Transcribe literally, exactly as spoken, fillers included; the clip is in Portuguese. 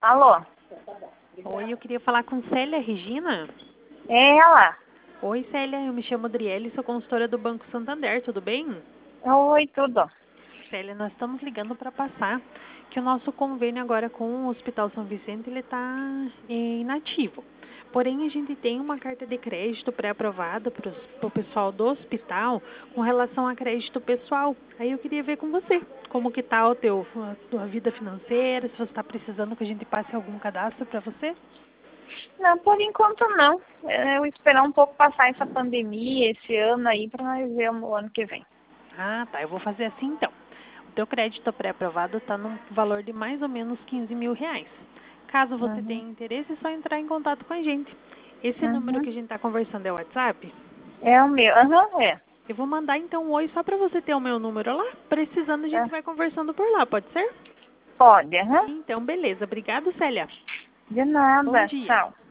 Alô? Oi, eu queria falar com Célia Regina. É ela? Oi, Célia, eu me chamo Adriele, sou consultora do Banco Santander, tudo bem? Oi, tudo. Célia, nós estamos ligando para passar que o nosso convênio agora com o Hospital São Vicente ele está inativo. Porém, a gente tem uma carta de crédito pré-aprovada para o pessoal do hospital com relação a crédito pessoal. Aí eu queria ver com você como que está o teu, a tua vida financeira, se você está precisando que a gente passe algum cadastro para você. Não, por enquanto não. Eu vou esperar um pouco passar essa pandemia, esse ano aí, para nós ver o ano que vem. Ah, tá. Eu vou fazer assim então. O teu crédito pré-aprovado está no valor de mais ou menos quinze mil reais. Caso você Uhum. tenha interesse, é só entrar em contato com a gente. Esse número Uhum. que a gente está conversando é o WhatsApp? É o meu. Aham, uhum, é. Eu vou mandar então um oi só para você ter o meu número lá. Precisando, a é. gente vai conversando por lá, pode ser? Pode, aham. Uhum. Então, beleza. Obrigado, Célia. De Bom nada. dia. Tchau.